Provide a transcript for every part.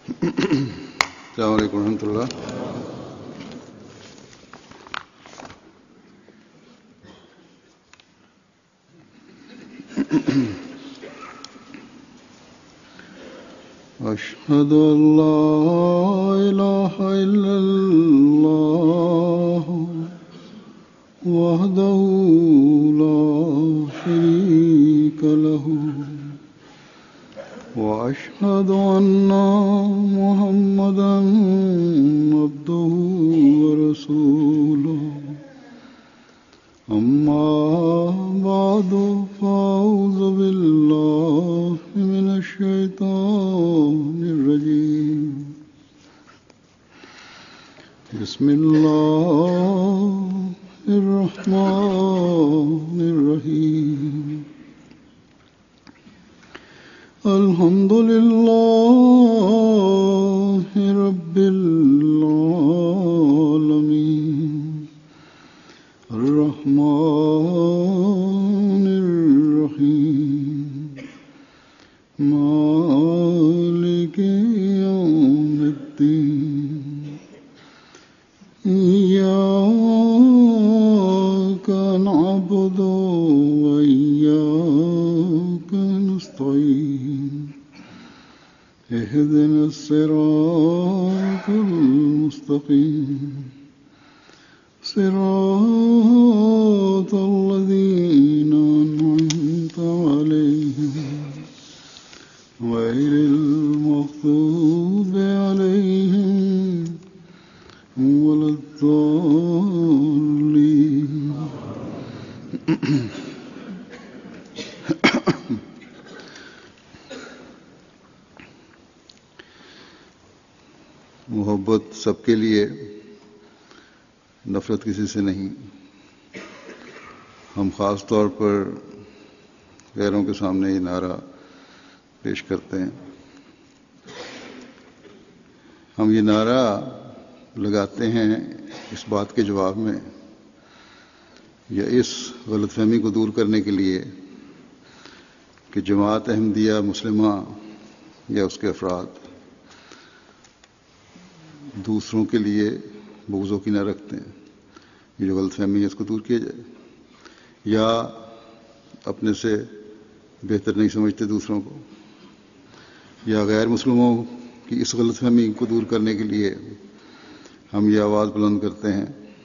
السلام علیکم ورحمۃ اللہ. اشہد ان لا الہ الا اللہ وحدہ لا شریک لہ واشہد ان محمدا عبدہ ورسولہ. اما بعد فاعوذ باللہ من الشیطان الرجیم. بسم اللہ الرحمن الرحیم. الحمد للہ رب العالمین الرحمن الرحیم مالک یوم الدین. ایاک نعبد وإیاک نستعین. اهدنا الصراط المستقیم صراط الذین أنعمت علیہم غیر المغضوب علیہم ولا الضالین. محبت سب کے لیے، نفرت کسی سے نہیں. ہم خاص طور پر غیروں کے سامنے یہ نعرہ پیش کرتے ہیں. ہم یہ نعرہ لگاتے ہیں اس بات کے جواب میں یا اس غلط فہمی کو دور کرنے کے لیے کہ جماعت احمدیہ مسلمہ یا اس کے افراد دوسروں کے لیے بغض و کینہ رکھتے ہیں. یہ جو غلط فہمی ہے اس کو دور کیا جائے، یا اپنے سے بہتر نہیں سمجھتے دوسروں کو، یا غیر مسلموں کی اس غلط فہمی کو دور کرنے کے لیے ہم یہ آواز بلند کرتے ہیں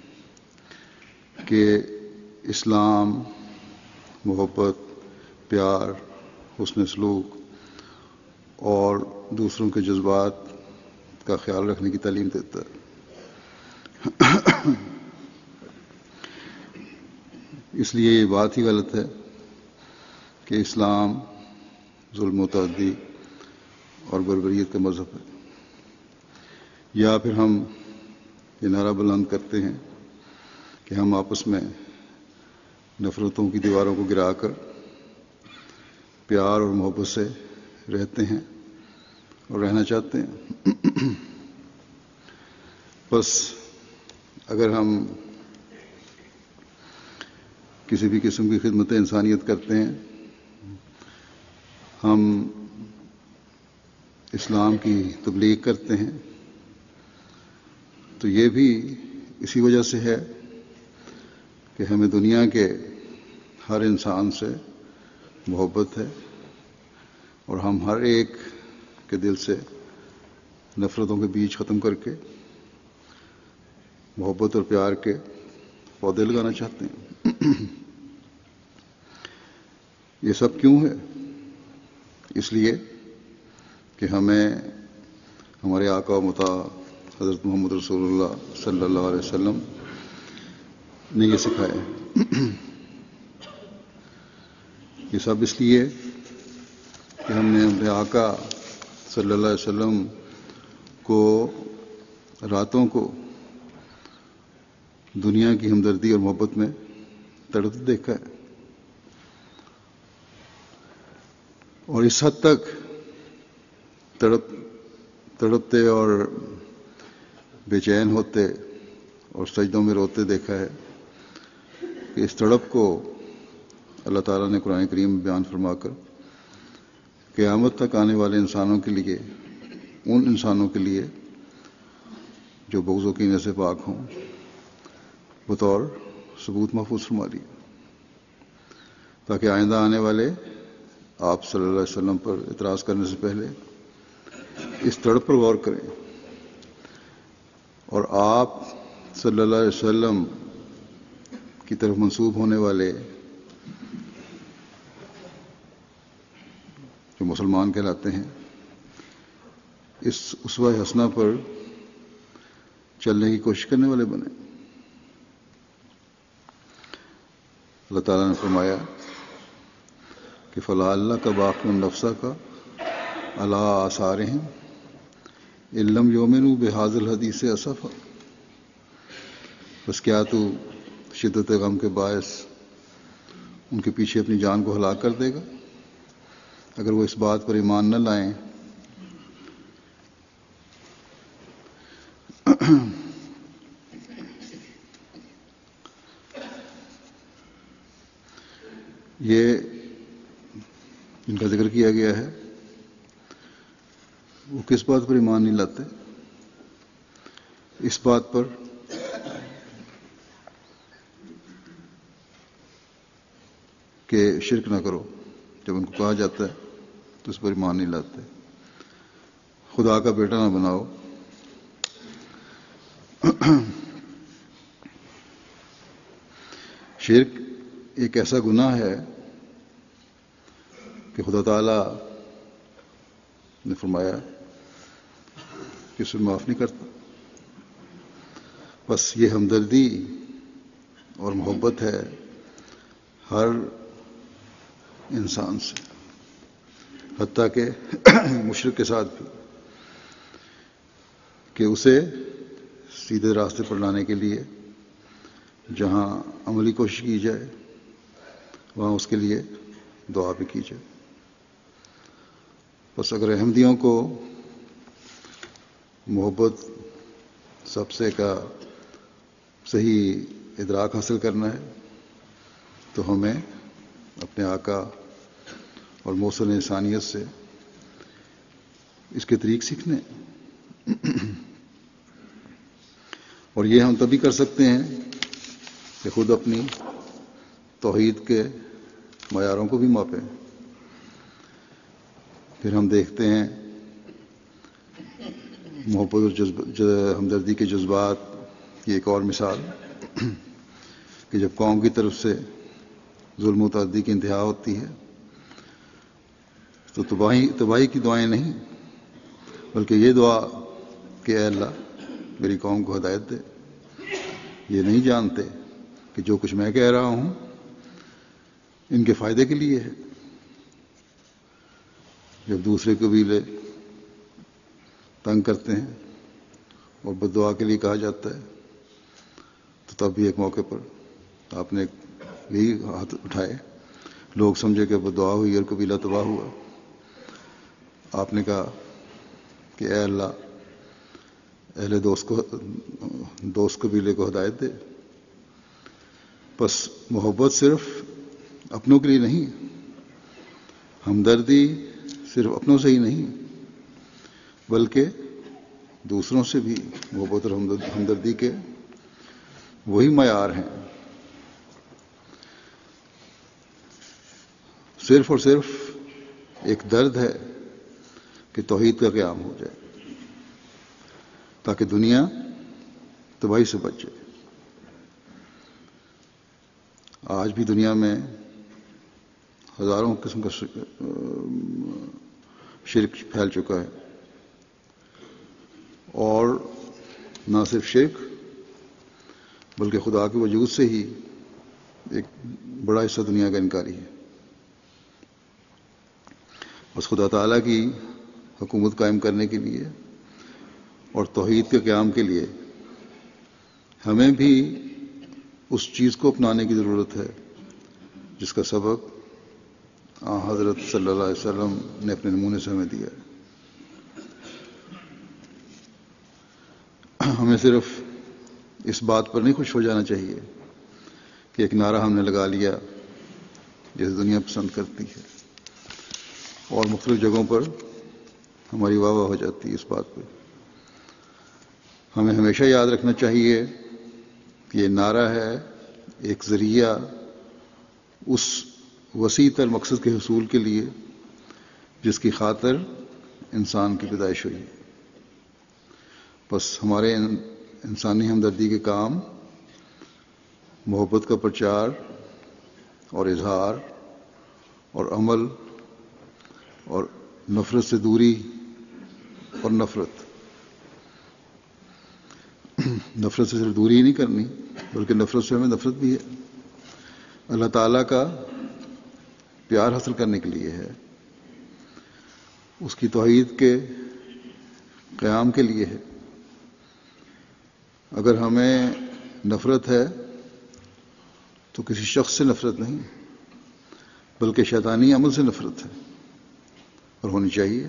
کہ اسلام محبت، پیار، حسن سلوک اور دوسروں کے جذبات کا خیال رکھنے کی تعلیم دیتا ہے. اس لیے یہ بات ہی غلط ہے کہ اسلام ظلم و تعدی اور بربریت کا مذہب ہے. یا پھر ہم یہ نعرہ بلند کرتے ہیں کہ ہم آپس میں نفرتوں کی دیواروں کو گرا کر پیار اور محبت سے رہتے ہیں اور رہنا چاہتے ہیں. بس اگر ہم کسی بھی قسم کی خدمت انسانیت کرتے ہیں، ہم اسلام کی تبلیغ کرتے ہیں، تو یہ بھی اسی وجہ سے ہے کہ ہمیں دنیا کے ہر انسان سے محبت ہے اور ہم ہر ایک کے دل سے نفرتوں کے بیج ختم کر کے محبت اور پیار کے پودے لگانا چاہتے ہیں. یہ سب کیوں ہے؟ اس لیے کہ ہمیں ہمارے آقا و مطاع حضرت محمد رسول اللہ صلی اللہ علیہ وسلم نے یہ سکھایا. یہ سب اس لیے کہ ہم نے اپنے آقا صلی اللہ علیہ وسلم کو راتوں کو دنیا کی ہمدردی اور محبت میں تڑپتے دیکھا ہے، اور اس حد تک تڑپتے اور بے چین ہوتے اور سجدوں میں روتے دیکھا ہے کہ اس تڑپ کو اللہ تعالیٰ نے قرآن کریم میں بیان فرما کر قیامت تک آنے والے انسانوں کے لیے ان انسانوں کے لیے جو بغض و کینے سے پاک ہوں بطور ثبوت محفوظ فرما لیا، تاکہ آئندہ آنے والے آپ صلی اللہ علیہ وسلم پر اعتراض کرنے سے پہلے اس تڑپ پر غور کریں اور آپ صلی اللہ علیہ وسلم کی طرف منسوب ہونے والے جو مسلمان کہلاتے ہیں اس اسوہ حسنہ پر چلنے کی کوشش کرنے والے بنے۔ اللہ تعالیٰ نے فرمایا کہ فَلَعَلَّكَ بَاخِعٌ نَفْسَكَ عَلَىٰ آثَارِهِمْ إِن لَّمْ يُؤْمِنُوا بِهَٰذَا الْحَدِيثِ أَسَفًا، بس کیا تو شدت غم کے باعث ان کے پیچھے اپنی جان کو ہلاک کر دے گا اگر وہ اس بات پر ایمان نہ لائیں یہ جن کا ذکر کیا گیا ہے وہ کس بات پر ایمان نہیں لاتے؟ اس بات پر کہ شرک نہ کرو، جب ان کو کہا جاتا ہے تو اس پر ایمان نہیں لاتے۔ خدا کا بیٹا نہ بناؤ، شرک ایک ایسا گناہ ہے کہ خدا تعالیٰ نے فرمایا کہ اسے معاف نہیں کرتا۔ بس یہ ہمدردی اور محبت ہے ہر انسان سے، حتیٰ کہ مشرک کے ساتھ بھی، کہ اسے سیدھے راستے پر لانے کے لیے جہاں عملی کوشش کی جائے وہاں اس کے لیے دعا بھی کی جائے۔ بس اگر احمدیوں کو محبت سب سے کا صحیح ادراک حاصل کرنا ہے تو ہمیں اپنے آقا اور موصل انسانیت سے اس کے طریق سیکھنے، اور یہ ہم تبھی کر سکتے ہیں کہ خود اپنی توحید کے معیاروں کو بھی ماپیں۔ پھر ہم دیکھتے ہیں محبت اور ہمدردی کے جذبات کی ایک اور مثال کہ جب قوم کی طرف سے ظلم و تعدی کی انتہا ہوتی ہے تو تباہی کی دعائیں نہیں بلکہ یہ دعا کہ اے اللہ میری قوم کو ہدایت دے۔ یہ نہیں جانتے کہ جو کچھ میں کہہ رہا ہوں ان کے فائدے کے لیے ہے۔ جب دوسرے قبیلے تنگ کرتے ہیں اور بد دعا کے لیے کہا جاتا ہے تو تب بھی ایک موقع پر آپ نے یہی ہاتھ اٹھائے، لوگ سمجھے کہ بد دعا ہوئی اور قبیلہ تباہ ہوا۔ آپ نے کہا کہ اے اللہ اہل دوست قبیلے کو ہدایت دے۔ بس محبت صرف اپنوں کے لیے نہیں، ہمدردی صرف اپنوں سے ہی نہیں بلکہ دوسروں سے بھی محبت اور ہمدردی کے وہی معیار ہیں۔ صرف اور صرف ایک درد ہے کہ توحید کا قیام ہو جائے تاکہ دنیا تباہی سے بچ جائے۔ آج بھی دنیا میں ہزاروں قسم کا شرک پھیل چکا ہے، اور نہ صرف شرک بلکہ خدا کے وجود سے ہی ایک بڑا حصہ دنیا کا انکاری ہے۔ بس خدا تعالیٰ کی حکومت قائم کرنے کے لیے اور توحید کے قیام کے لیے ہمیں بھی اس چیز کو اپنانے کی ضرورت ہے جس کا سبق حضرت صلی اللہ علیہ وسلم نے اپنے نمونے سے ہمیں دیا ہے۔ ہمیں صرف اس بات پر نہیں خوش ہو جانا چاہیے کہ ایک نعرہ ہم نے لگا لیا جسے دنیا پسند کرتی ہے اور مختلف جگہوں پر ہماری واہ واہ ہو جاتی ہے اس بات پہ۔ ہمیں ہمیشہ یاد رکھنا چاہیے کہ یہ نعرہ ہے ایک ذریعہ اس وسیع تر مقصد کے حصول کے لیے جس کی خاطر انسان کی پیدائش ہوئی۔ بس ہمارے انسانی ہمدردی کے کام محبت کا پرچار اور اظہار اور عمل اور نفرت سے دوری اور نفرت سے صرف دوری ہی نہیں کرنی بلکہ نفرت سے ہمیں نفرت بھی ہے، اللہ تعالیٰ کا پیار حاصل کرنے کے لیے ہے، اس کی توحید کے قیام کے لیے ہے۔ اگر ہمیں نفرت ہے تو کسی شخص سے نفرت نہیں بلکہ شیطانی عمل سے نفرت ہے اور ہونی چاہیے۔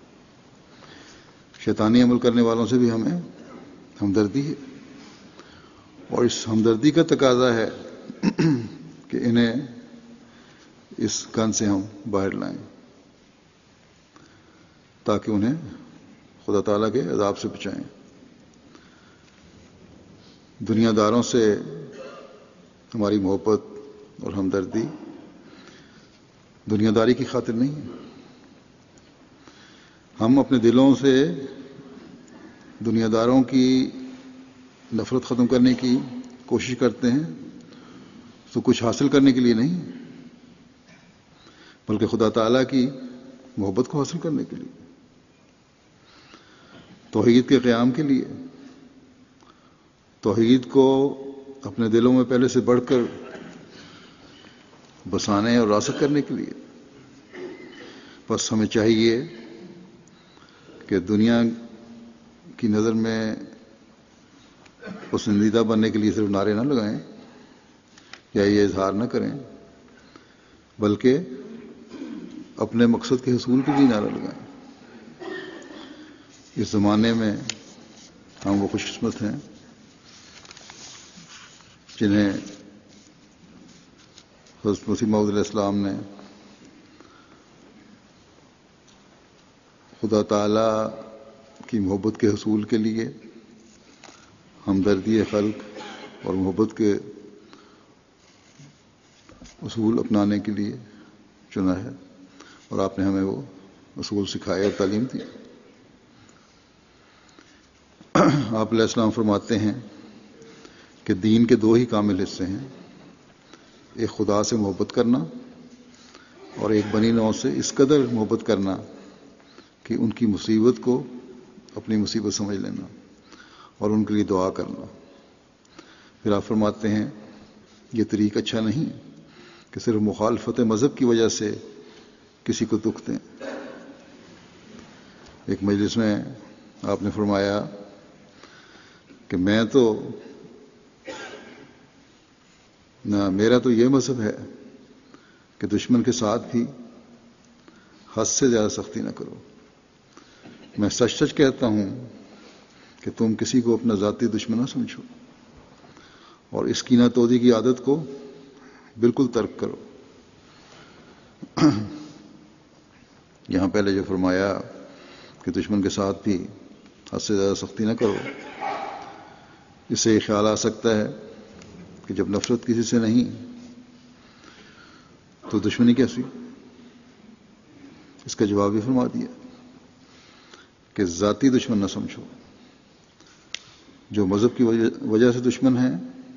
شیطانی عمل کرنے والوں سے بھی ہمیں ہمدردی ہے، اور اس ہمدردی کا تقاضا ہے کہ انہیں اس گن سے ہم باہر لائیں تاکہ انہیں خدا تعالیٰ کے عذاب سے بچائیں۔ دنیا داروں سے ہماری محبت اور ہمدردی دنیا داری کی خاطر نہیں ہے۔ ہم اپنے دلوں سے دنیا داروں کی نفرت ختم کرنے کی کوشش کرتے ہیں تو کچھ حاصل کرنے کے لیے نہیں بلکہ خدا تعالیٰ کی محبت کو حاصل کرنے کے لیے، توحید کے قیام کے لیے، توحید کو اپنے دلوں میں پہلے سے بڑھ کر بسانے اور راسخ کرنے کے لیے۔ بس ہمیں چاہیے کہ دنیا کی نظر میں پسندیدہ بننے کے لیے صرف نعرے نہ لگائیں یا یہ اظہار نہ کریں بلکہ اپنے مقصد کے حصول کے لیے نعرہ لگائیں۔ اس زمانے میں ہم وہ خوش قسمت ہیں جنہیں حضرت مسیح موعود علیہ السلام نے خدا تعالیٰ کی محبت کے حصول کے لیے ہمدردی خلق اور محبت کے اصول اپنانے کے لیے چنا ہے، اور آپ نے ہمیں وہ اصول سکھائے اور تعلیم دی۔ آپ علیہ السلام فرماتے ہیں کہ دین کے دو ہی کامل حصے ہیں، ایک خدا سے محبت کرنا اور ایک بنی نوع سے اس قدر محبت کرنا کہ ان کی مصیبت کو اپنی مصیبت سمجھ لینا اور ان کے لیے دعا کرنا۔ پھر آپ فرماتے ہیں یہ طریق اچھا نہیں کہ صرف مخالفت مذہب کی وجہ سے کسی کو دکھ دیں۔ ایک مجلس میں آپ نے فرمایا کہ میرا تو یہ مذہب ہے کہ دشمن کے ساتھ بھی حد سے زیادہ سختی نہ کرو۔ میں سچ سچ کہتا ہوں کہ تم کسی کو اپنا ذاتی دشمن نہ سمجھو اور اس کینہ تودی کی عادت کو بالکل ترک کرو۔ یہاں پہلے جو فرمایا کہ دشمن کے ساتھ بھی حد سے زیادہ سختی نہ کرو، اس سے یہ خیال آ سکتا ہے کہ جب نفرت کسی سے نہیں تو دشمنی کیسی؟ اس کا جواب بھی فرما دیا کہ ذاتی دشمن نہ سمجھو، جو مذہب کی وجہ سے دشمن ہیں،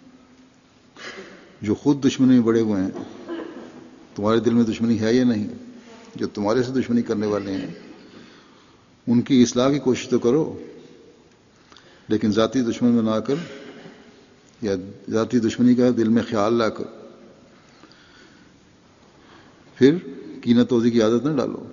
جو خود دشمنی میں بڑے ہوئے ہیں، تمہارے دل میں دشمنی ہے یا نہیں؟ جو تمہارے سے دشمنی کرنے والے ہیں ان کی اصلاح کی کوشش تو کرو، لیکن ذاتی دشمن بنا کر یا ذاتی دشمنی کا دل میں خیال لا کر پھر کینہ توزی کی عادت نہ ڈالو۔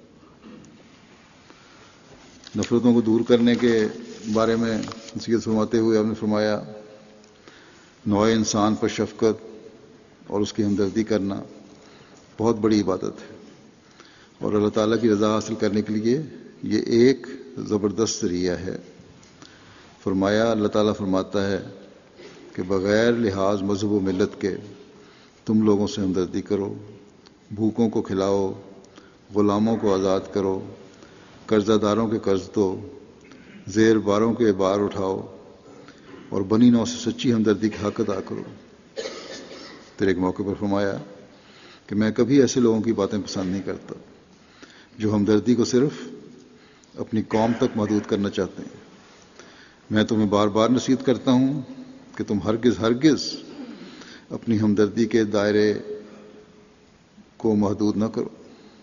نفرتوں کو دور کرنے کے بارے میں نصیحت فرماتے ہوئے آپ نے فرمایا نوع انسان پر شفقت اور اس کی ہمدردی کرنا بہت بڑی عبادت ہے، اور اللہ تعالیٰ کی رضا حاصل کرنے کے لیے یہ ایک زبردست ذریعہ ہے۔ فرمایا اللہ تعالیٰ فرماتا ہے کہ بغیر لحاظ مذہب و ملت کے تم لوگوں سے ہمدردی کرو، بھوکوں کو کھلاؤ، غلاموں کو آزاد کرو، قرضہ داروں کے قرض دو، زیر باروں کے بار اٹھاؤ، اور بنی نوع سے سچی ہمدردی کا حق ادا کرو۔ پھر ایک موقع پر فرمایا کہ میں کبھی ایسے لوگوں کی باتیں پسند نہیں کرتا جو ہمدردی کو صرف اپنی قوم تک محدود کرنا چاہتے ہیں۔ میں تمہیں بار بار نصیحت کرتا ہوں کہ تم ہرگز اپنی ہمدردی کے دائرے کو محدود نہ کرو۔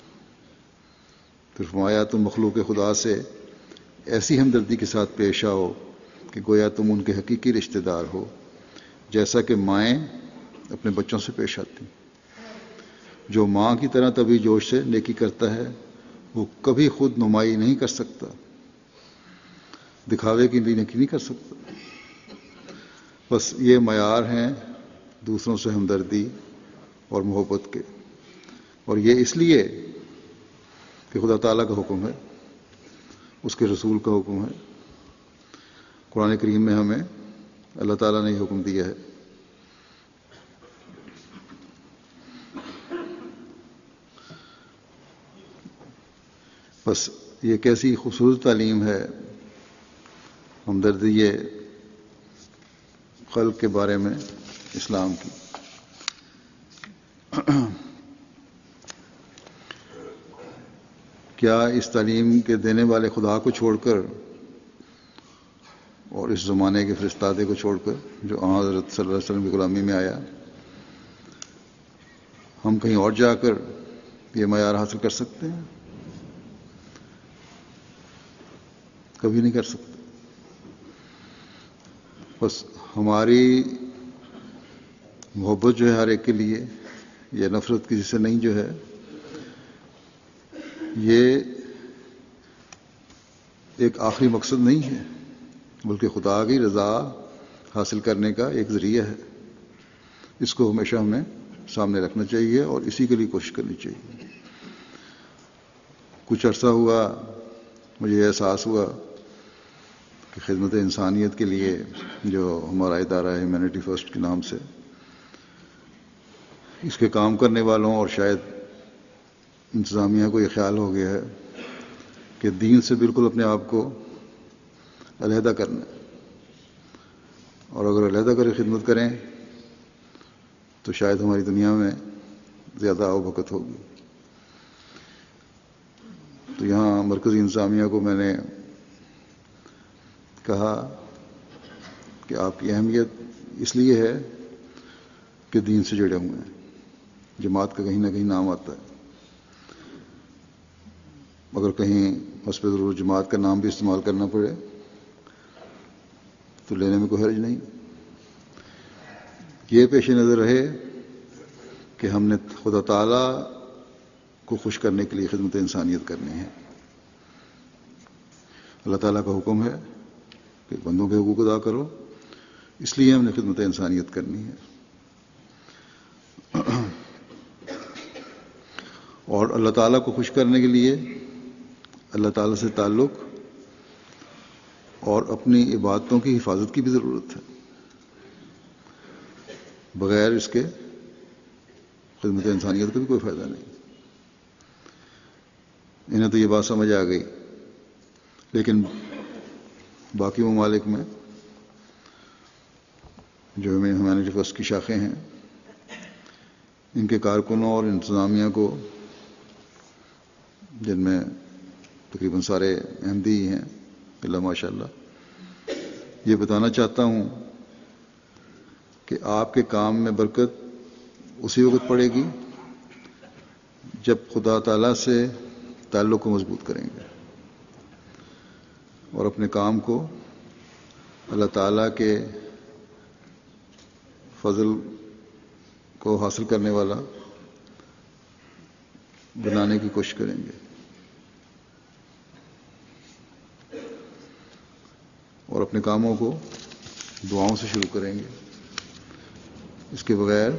پھر فرمایا تم مخلوق خدا سے ایسی ہمدردی کے ساتھ پیش آؤ کہ گویا تم ان کے حقیقی رشتہ دار ہو، جیسا کہ مائیں اپنے بچوں سے پیش آتی۔ جو ماں کی طرح طبی جوش سے نیکی کرتا ہے وہ کبھی خود نمائی نہیں کر سکتا، دکھاوے کی بھی نیکی نہیں کر سکتا۔ بس یہ معیار ہیں دوسروں سے ہمدردی اور محبت کے، اور یہ اس لیے کہ خدا تعالیٰ کا حکم ہے، اس کے رسول کا حکم ہے۔ قرآن کریم میں ہمیں اللہ تعالیٰ نے یہ حکم دیا ہے۔ بس یہ کیسی خوبصورت تعلیم ہے ہمدردی خلق کے بارے میں اسلام کی۔ کیا اس تعلیم کے دینے والے خدا کو چھوڑ کر اور اس زمانے کے فرستادے کو چھوڑ کر جو حضرت صلی اللہ علیہ وسلم کی غلامی میں آیا، ہم کہیں اور جا کر یہ معیار حاصل کر سکتے ہیں؟ کبھی نہیں کر سکتے۔ بس ہماری محبت جو ہے ہر ایک کے لیے، یہ نفرت کسی سے نہیں جو ہے، یہ ایک آخری مقصد نہیں ہے، بلکہ خدا کی رضا حاصل کرنے کا ایک ذریعہ ہے۔ اس کو ہمیشہ ہمیں سامنے رکھنا چاہیے اور اسی کے لیے کوشش کرنی چاہیے۔ کچھ عرصہ ہوا مجھے یہ احساس ہوا کہ خدمت انسانیت کے لیے جو ہمارا ادارہ ہے ہیومینٹی فرسٹ کے نام سے، اس کے کام کرنے والوں اور شاید انتظامیہ کو یہ خیال ہو گیا ہے کہ دین سے بالکل اپنے آپ کو علیحدہ کرنا ہے، اور اگر علیحدہ کر کے خدمت کریں تو شاید ہماری دنیا میں زیادہ آوبھگت ہوگی۔ تو یہاں مرکزی انتظامیہ کو میں نے کہا کہ آپ کی اہمیت اس لیے ہے کہ دین سے جڑے ہوئے ہیں، جماعت کا کہیں نہ کہیں نام آتا ہے، اگر کہیں حسب ضرورت جماعت کا نام بھی استعمال کرنا پڑے تو لینے میں کوئی حرج نہیں۔ یہ پیش نظر رہے کہ ہم نے خدا تعالیٰ کو خوش کرنے کے لیے خدمت انسانیت کرنی ہے۔ اللہ تعالیٰ کا حکم ہے کہ بندوں کے حقوق ادا کرو، اس لیے ہم نے خدمت انسانیت کرنی ہے۔ اور اللہ تعالیٰ کو خوش کرنے کے لیے اللہ تعالیٰ سے تعلق اور اپنی عبادتوں کی حفاظت کی بھی ضرورت ہے۔ بغیر اس کے خدمت انسانیت کا بھی کوئی فائدہ نہیں۔ انہیں تو یہ بات سمجھ آ گئی، لیکن باقی ممالک میں جو ہیومینٹی فرسٹ کی شاخیں ہیں، ان کے کارکنوں اور انتظامیہ کو، جن میں تقریباً سارے احمدی ہی ہیں اللہ ماشاء اللہ، یہ بتانا چاہتا ہوں کہ آپ کے کام میں برکت اسی وقت پڑے گی جب خدا تعالیٰ سے تعلق کو مضبوط کریں گے اور اپنے کام کو اللہ تعالیٰ کے فضل کو حاصل کرنے والا بنانے کی کوشش کریں گے، اور اپنے کاموں کو دعاؤں سے شروع کریں گے۔ اس کے بغیر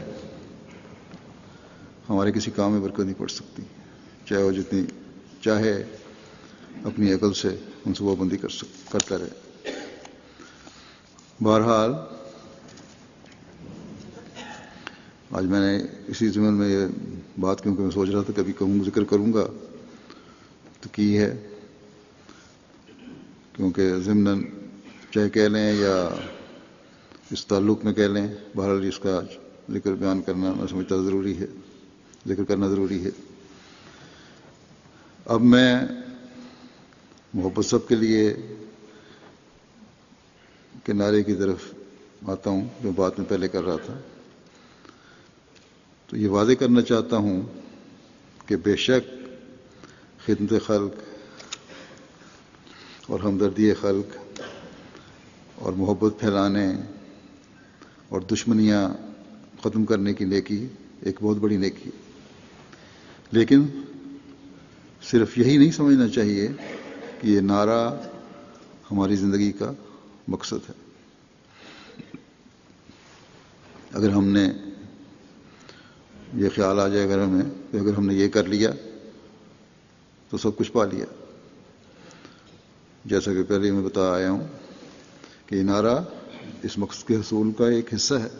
ہمارے کسی کام میں برکت نہیں پڑ سکتی، چاہے وہ جتنی چاہے اپنی عقل سے منصوبہ بندی کرتا رہے۔ بہرحال آج میں نے اسی ضمن میں یہ بات، کیونکہ میں سوچ رہا تھا کبھی ذکر کروں گا تو کی ہے کیونکہ ضمناً چاہے کہہ لیں یا اس تعلق میں کہہ لیں، بہرحال اس کا ذکر بیان کرنا میں سمجھتا ضروری ہے، ذکر کرنا ضروری ہے۔ اب میں محبت سب کے لیے کنارے کی طرف آتا ہوں، جو بات میں پہلے کر رہا تھا۔ تو یہ واضح کرنا چاہتا ہوں کہ بے شک خدمت خلق اور ہمدردی خلق اور محبت پھیلانے اور دشمنیاں ختم کرنے کی نیکی ایک بہت بڑی نیکی ہے، لیکن صرف یہی نہیں سمجھنا چاہیے کہ یہ نعرہ ہماری زندگی کا مقصد ہے۔ اگر ہم نے یہ خیال آ جائے اگر ہمیں کہ اگر ہم نے یہ کر لیا تو سب کچھ پا لیا، جیسا کہ پہلے میں بتا آیا ہوں کہ یہ نعرہ اس مقصد کے حصول کا ایک حصہ ہے۔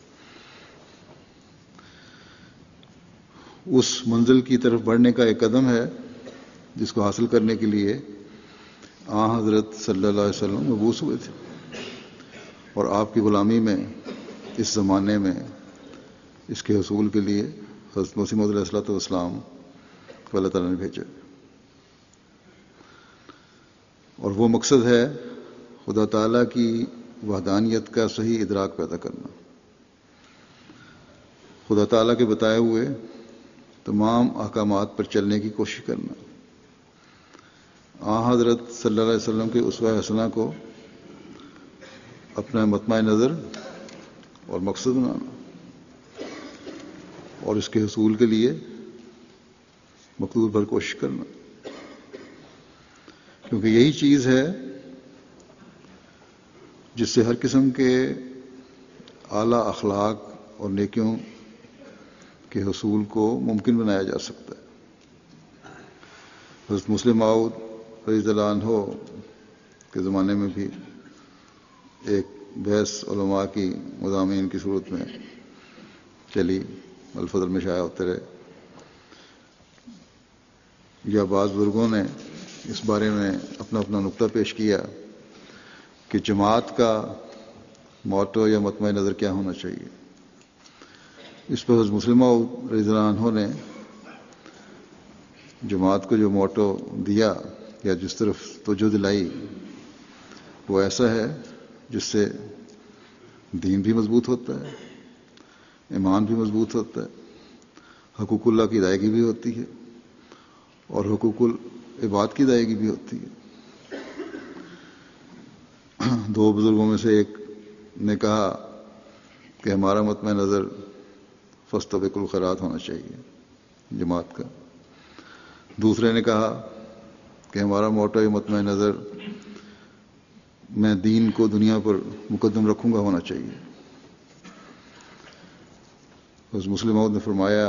اس منزل کی طرف بڑھنے کا ایک قدم ہے جس کو حاصل کرنے کے لیے حضرت صلی اللہ علیہ وسلم مبعوث ہوئے تھے، اور آپ کی غلامی میں اس زمانے میں اس کے حصول کے لیے حضرت مسیح موعود علیہ السلام کو اللہ تعالیٰ نے بھیجا، اور وہ مقصد ہے خدا تعالیٰ کی وحدانیت کا صحیح ادراک پیدا کرنا، خدا تعالیٰ کے بتائے ہوئے تمام احکامات پر چلنے کی کوشش کرنا، حضرت صلی اللہ علیہ وسلم کے اسوہ حسنہ کو اپنا مطمع نظر اور مقصد بنانا، اور اس کے حصول کے لیے مقدور بھر کوشش کرنا، کیونکہ یہی چیز ہے جس سے ہر قسم کے اعلیٰ اخلاق اور نیکیوں کے حصول کو ممکن بنایا جا سکتا ہے۔ حضرت مسلم موعود رضی اللہ عنہ کے زمانے میں بھی ایک بحث علماء کی مضامین کی صورت میں چلی، الفضل میں شائع ہوتے رہے، یا بعض بزرگوں نے اس بارے میں اپنا اپنا نقطہ پیش کیا کہ جماعت کا موٹو یا مطمع نظر کیا ہونا چاہیے۔ اس پر حضرت مسلم موعود رضی اللہ عنہ نے جماعت کو جو موٹو دیا یا جس طرف توجہ دلائی وہ ایسا ہے جس سے دین بھی مضبوط ہوتا ہے، ایمان بھی مضبوط ہوتا ہے، حقوق اللہ کی ادائیگی بھی ہوتی ہے، اور حقوق العباد کی ادائیگی بھی ہوتی ہے۔ دو بزرگوں میں سے ایک نے کہا کہ ہمارا مطمع نظر فاستبقوا الخیرات ہونا چاہیے جماعت کا، دوسرے نے کہا کہ ہمارا موٹو یا مطمع نظر میں دین کو دنیا پر مقدم رکھوں گا ہونا چاہیے۔ حضرت مسلم موعود نے فرمایا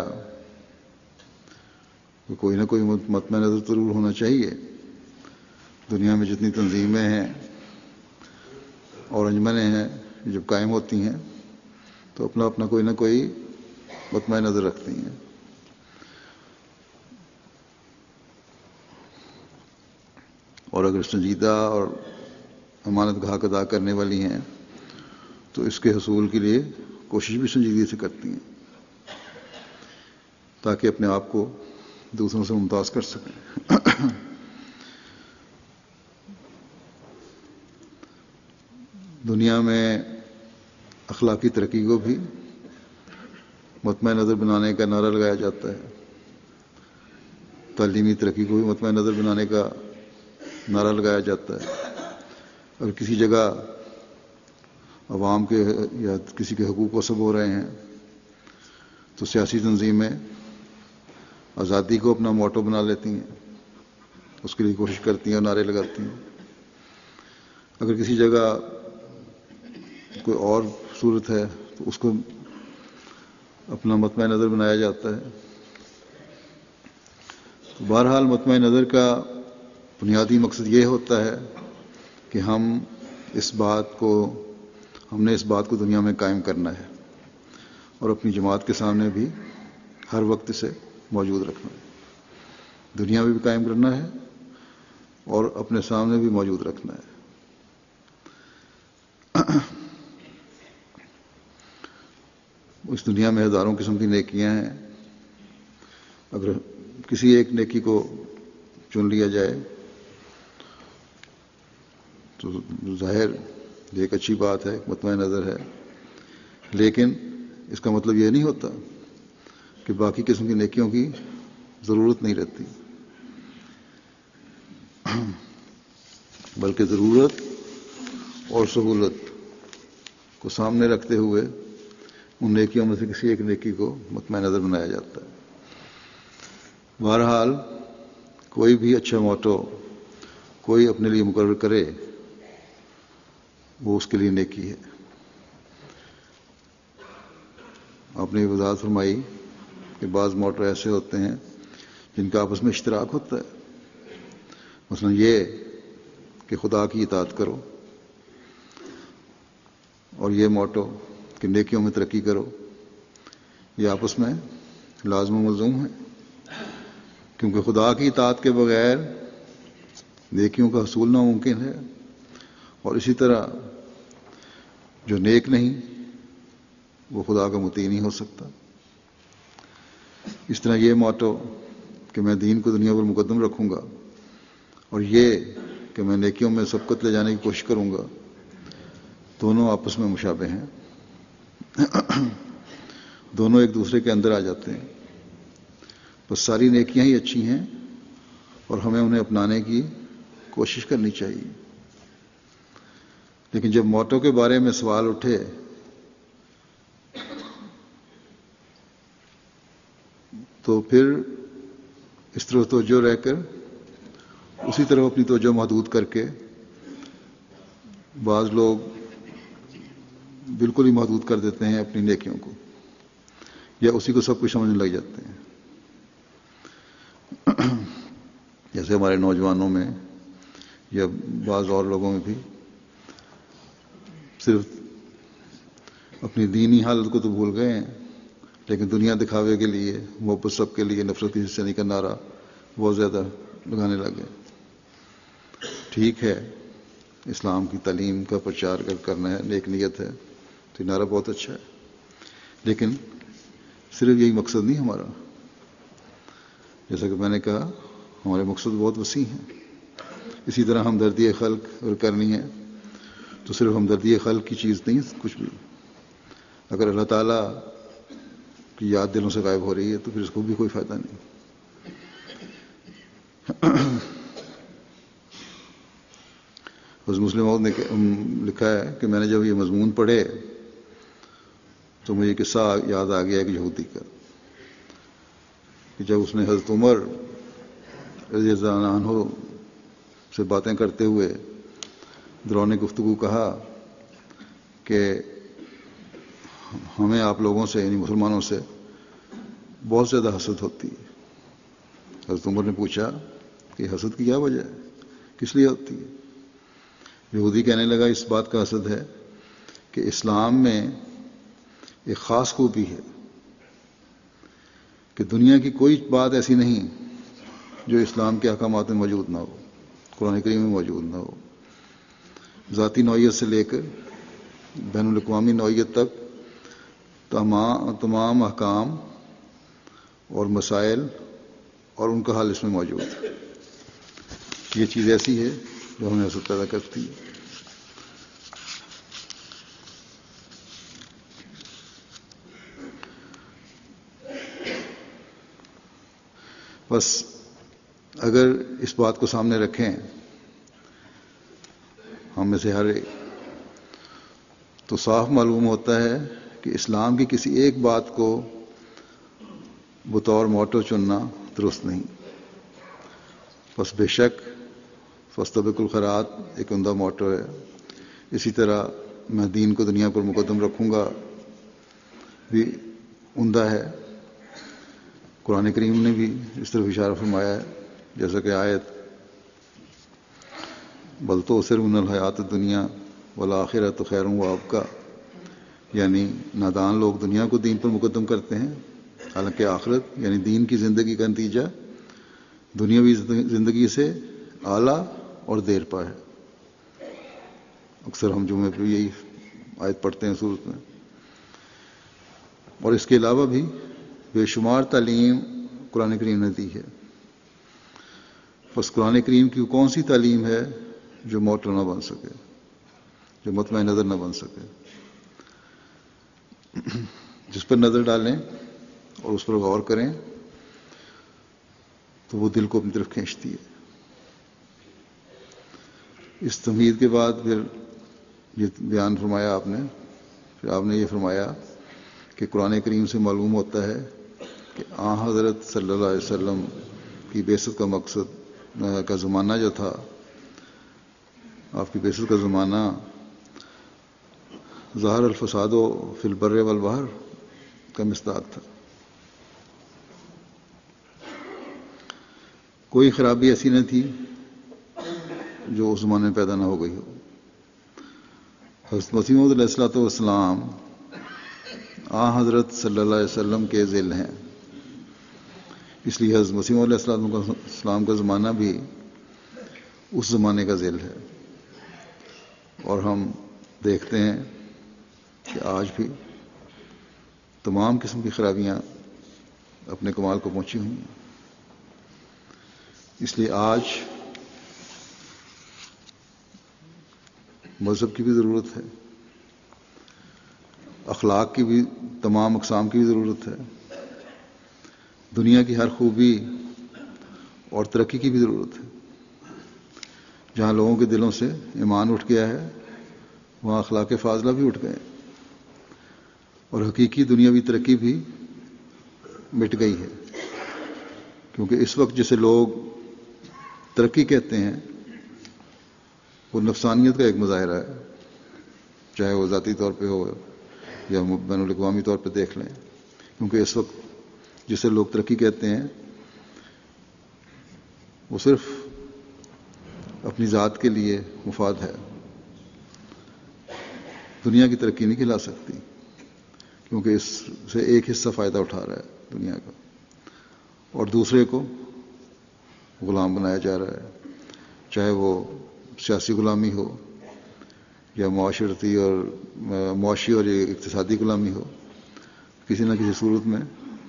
کہ کوئی نہ کوئی مطمع نظر ضرور ہونا چاہیے۔ دنیا میں جتنی تنظیمیں ہیں اور انجمنیں ہیں جب قائم ہوتی ہیں تو اپنا اپنا کوئی نہ کوئی مطمع نظر رکھتی ہیں، اور اگر سنجیدہ اور امانت گاہک ادا کرنے والی ہیں تو اس کے حصول کے لیے کوشش بھی سنجیدگی سے کرتی ہیں تاکہ اپنے آپ کو دوسروں سے ممتاز کر سکیں۔ دنیا میں اخلاقی ترقی کو بھی مطمع نظر بنانے کا نعرہ لگایا جاتا ہے، تعلیمی ترقی کو بھی مطمع نظر بنانے کا نعرہ لگایا جاتا ہے۔ اگر کسی جگہ عوام کے یا کسی کے حقوق غصب ہو رہے ہیں تو سیاسی تنظیمیں آزادی کو اپنا موٹو بنا لیتی ہیں، اس کے لیے کوشش کرتی ہیں اور نعرے لگاتی ہیں۔ اگر کسی جگہ کوئی اور صورت ہے تو اس کو اپنا مطمع نظر بنایا جاتا ہے۔ تو بہرحال مطمع نظر کا بنیادی مقصد یہ ہوتا ہے کہ ہم نے اس بات کو دنیا میں قائم کرنا ہے اور اپنی جماعت کے سامنے بھی ہر وقت اسے موجود رکھنا ہے، دنیا میں بھی قائم کرنا ہے اور اپنے سامنے بھی موجود رکھنا ہے۔ اس دنیا میں ہزاروں قسم کی نیکیاں ہیں، اگر کسی ایک نیکی کو چن لیا جائے تو ظاہر یہ ایک اچھی بات ہے، مطمئن نظر ہے، لیکن اس کا مطلب یہ نہیں ہوتا کہ باقی قسم کی نیکیوں کی ضرورت نہیں رہتی، بلکہ ضرورت اور سہولت کو سامنے رکھتے ہوئے ان نیکیوں میں سے کسی ایک نیکی کو مطمئن نظر بنایا جاتا ہے۔ بہرحال کوئی بھی اچھا موٹو کوئی اپنے لیے مقرر کرے وہ اس کے لیے نیکی ہے۔ آپ نے وضاحت فرمائی کہ بعض موٹو ایسے ہوتے ہیں جن کا آپس میں اشتراک ہوتا ہے، مثلا یہ کہ خدا کی اطاعت کرو، اور یہ موٹو کہ نیکیوں میں ترقی کرو، یہ آپس میں لازم و ملزوم ہے، کیونکہ خدا کی اطاعت کے بغیر نیکیوں کا حصول ناممکن ہے، اور اسی طرح جو نیک نہیں وہ خدا کا مطیع نہیں ہو سکتا۔ اس طرح یہ موٹو کہ میں دین کو دنیا پر مقدم رکھوں گا، اور یہ کہ میں نیکیوں میں سبقت لے جانے کی کوشش کروں گا، دونوں آپس میں مشابہ ہیں، دونوں ایک دوسرے کے اندر آ جاتے ہیں۔ بس ساری نیکیاں ہی اچھی ہیں اور ہمیں انہیں اپنانے کی کوشش کرنی چاہیے، لیکن جب موٹو کے بارے میں سوال اٹھے تو پھر اس طرف توجہ رہ کر اسی طرف اپنی توجہ محدود کر کے بعض لوگ بالکل ہی محدود کر دیتے ہیں اپنی نیکیوں کو، یا اسی کو سب کچھ سمجھنے لگ جاتے ہیں۔ جیسے ہمارے نوجوانوں میں یا بعض اور لوگوں میں بھی صرف اپنی دینی حالت کو تو بھول گئے ہیں، لیکن دنیا دکھاوے کے لیے، محبت سب کے لیے، نفرت کسی سے نہیں کا نعرہ بہت زیادہ لگانے لگے۔ ٹھیک ہے، اسلام کی تعلیم کا پرچار کرنا ہے، نیک نیت ہے، تو یہ نعرہ بہت اچھا ہے، لیکن صرف یہی مقصد نہیں ہمارا۔ جیسا کہ میں نے کہا، ہمارے مقصد بہت وسیع ہیں۔ اسی طرح ہمدردی خلق اگر کرنی ہے تو صرف ہمدردی خلق کی چیز نہیں، کچھ بھی اگر اللہ تعالیٰ کی یاد دلوں سے غائب ہو رہی ہے تو پھر اس کو بھی کوئی فائدہ نہیں۔ مسلم موعود نے لکھا ہے کہ میں نے جب یہ مضمون پڑھے تو مجھے قصہ یاد آ گیا ایک یہودی کا، کہ جب اس نے حضرت عمر رضی اللہ عنہ سے باتیں کرتے ہوئے دوران گفتگو کہا کہ ہمیں آپ لوگوں سے، یعنی مسلمانوں سے بہت زیادہ حسد ہوتی ہے۔ حضرت عمر نے پوچھا کہ حسد کی کیا وجہ ہے، کس لیے ہوتی ہے؟ یہودی کہنے لگا اس بات کا حسد ہے کہ اسلام میں ایک خاص خوبی ہے کہ دنیا کی کوئی بات ایسی نہیں جو اسلام کے احکامات میں موجود نہ ہو، قرآن کریم میں موجود نہ ہو۔ ذاتی نوعیت سے لے کر بین الاقوامی نوعیت تک تمام احکام اور مسائل اور ان کا حل اس میں موجود ہے۔ یہ چیز ایسی ہے جو ہمیں حسد پیدا کرتی ہے۔ بس اگر اس بات کو سامنے رکھیں ہم میں سے ہر ایک، تو صاف معلوم ہوتا ہے کہ اسلام کی کسی ایک بات کو بطور موٹو چننا درست نہیں۔ بس بے شک فاستبقوا الخیرات ایک عمدہ موٹو ہے، اسی طرح میں دین کو دنیا پر مقدم رکھوں گا بھی عمدہ ہے۔ قرآن کریم نے بھی اس طرف اشارہ فرمایا ہے، جیسا کہ آیت بل تؤثرون الحیات الدنیا والآخرۃ خیر وابقیٰ، یعنی نادان لوگ دنیا کو دین پر مقدم کرتے ہیں، حالانکہ آخرت یعنی دین کی زندگی کا نتیجہ دنیاوی زندگی سے اعلیٰ اور دیر پا ہے. اکثر ہم جمعے پہ یہی آیت پڑھتے ہیں سورت میں. اور اس کے علاوہ بھی بے شمار تعلیم قرآن کریم نے دی ہے. بس قرآن کریم کی کون سی تعلیم ہے جو موٹر نہ بن سکے، جو مطمئن نظر نہ بن سکے؟ جس پر نظر ڈالیں اور اس پر غور کریں تو وہ دل کو اپنی طرف کھینچتی ہے. اس تمہید کے بعد پھر یہ بیان فرمایا آپ نے، پھر آپ نے یہ فرمایا کہ قرآن کریم سے معلوم ہوتا ہے کہ حضرت صلی اللہ علیہ وسلم کی بعثت کا مقصد کا زمانہ جو تھا، آپ کی بعثت کا زمانہ ظاہر الفساد فی البر والبحر کا مصداق تھا. کوئی خرابی ایسی نہ تھی جو اس زمانے میں پیدا نہ ہو گئی ہو. حضرت مسیح موعود علیہ الصلوۃ والسلام حضرت صلی اللہ علیہ وسلم کے ذیل ہیں، اس لیے حضرت مسیح موعود علیہ السلام کا زمانہ بھی اس زمانے کا ذیل ہے. اور ہم دیکھتے ہیں کہ آج بھی تمام قسم کی خرابیاں اپنے کمال کو پہنچی ہوئی ہیں. اس لیے آج مذہب کی بھی ضرورت ہے، اخلاق کی بھی، تمام اقسام کی بھی ضرورت ہے، دنیا کی ہر خوبی اور ترقی کی بھی ضرورت ہے. جہاں لوگوں کے دلوں سے ایمان اٹھ گیا ہے وہاں اخلاق فاضلہ بھی اٹھ گئے اور حقیقی دنیاوی ترقی بھی مٹ گئی ہے. کیونکہ اس وقت جسے لوگ ترقی کہتے ہیں وہ نفسانیت کا ایک مظاہرہ ہے، چاہے وہ ذاتی طور پہ ہو یا بین الاقوامی طور پہ دیکھ لیں. کیونکہ اس وقت جسے لوگ ترقی کہتے ہیں وہ صرف اپنی ذات کے لیے مفاد ہے. دنیا کی ترقی نہیں کھلا سکتی، کیونکہ اس سے ایک حصہ فائدہ اٹھا رہا ہے دنیا کا اور دوسرے کو غلام بنایا جا رہا ہے، چاہے وہ سیاسی غلامی ہو یا معاشرتی اور معاشی اور اقتصادی غلامی ہو. کسی نہ کسی صورت میں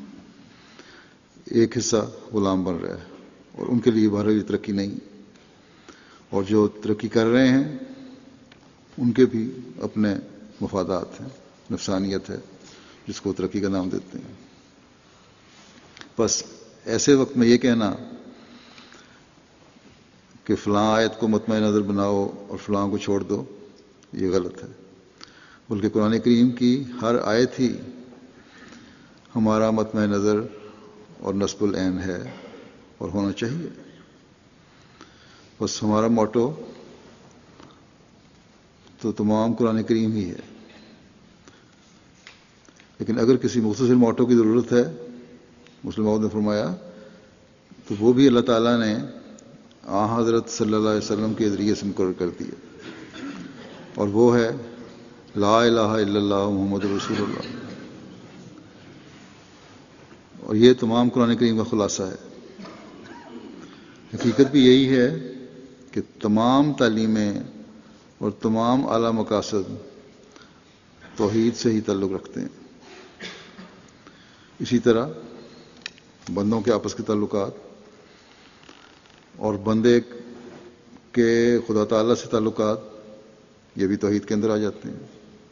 ایک حصہ غلام بن رہا ہے اور ان کے لیے بہرحال ترقی نہیں. اور جو ترقی کر رہے ہیں ان کے بھی اپنے مفادات ہیں، نفسانیت ہے جس کو ترقی کا نام دیتے ہیں. بس ایسے وقت میں یہ کہنا کہ فلاں آیت کو مطمئن نظر بناؤ اور فلاں کو چھوڑ دو، یہ غلط ہے. بلکہ قرآن کریم کی ہر آیت ہی ہمارا مطمئن نظر اور نصب العین ہے اور ہونا چاہیے. بس ہمارا موٹو تو تمام قرآن کریم ہی ہے. لیکن اگر کسی مختصر موٹو کی ضرورت ہے، مسلم موعود نے فرمایا، تو وہ بھی اللہ تعالیٰ نے حضرت صلی اللہ علیہ وسلم کے ذریعے سے مقرر کر دیا، اور وہ ہے لا الہ الا اللہ محمد رسول اللہ. اور یہ تمام قرآن کریم کا خلاصہ ہے. حقیقت بھی یہی ہے کہ تمام تعلیمیں اور تمام اعلیٰ مقاصد توحید سے ہی تعلق رکھتے ہیں. اسی طرح بندوں کے آپس کے تعلقات اور بندے کے خدا تعالیٰ سے تعلقات یہ بھی توحید کے اندر آ جاتے ہیں.